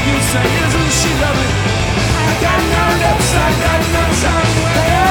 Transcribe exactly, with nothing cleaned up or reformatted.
You say, isn't she lovely? I got no lips, I got no tongue.